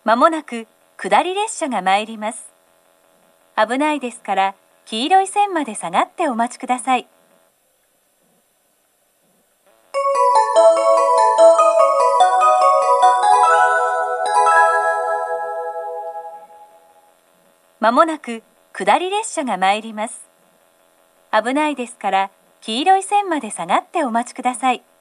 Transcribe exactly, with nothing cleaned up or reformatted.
まもなく下り列車が参ります。危ないですから黄色い線まで下がってお待ちください。まもなく下り列車が参ります。危ないですから黄色い線まで下がってお待ちください。